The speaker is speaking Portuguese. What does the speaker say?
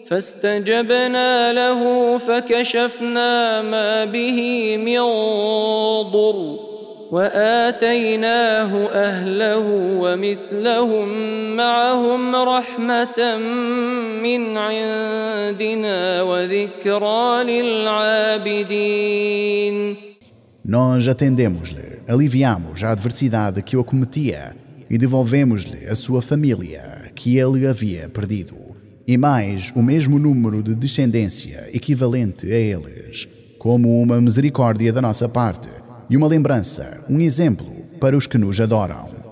فاستجبنا له فكشفنا ما به من ضر وآتيناه أهله ومثلهم معهم رحمة من عندنا وذكرى للعابدين. Nós atendemos-lhe, aliviamos a adversidade que o acometia e devolvemos-lhe a sua família que ele havia perdido, e mais o mesmo número de descendência equivalente a eles, como uma misericórdia da nossa parte e uma lembrança, um exemplo para os que nos adoram.